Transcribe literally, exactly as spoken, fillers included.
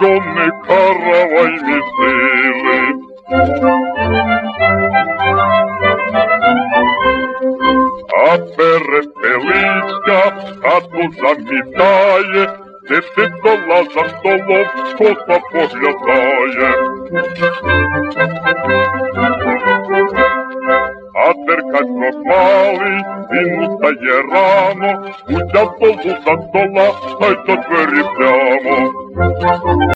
що не каравай місили. А перепеличка хату замітає, сидить дола за столом, коса поглядає. А Деркач пропалий, він устає рано, узяв долу за стола, та й до двері прямо.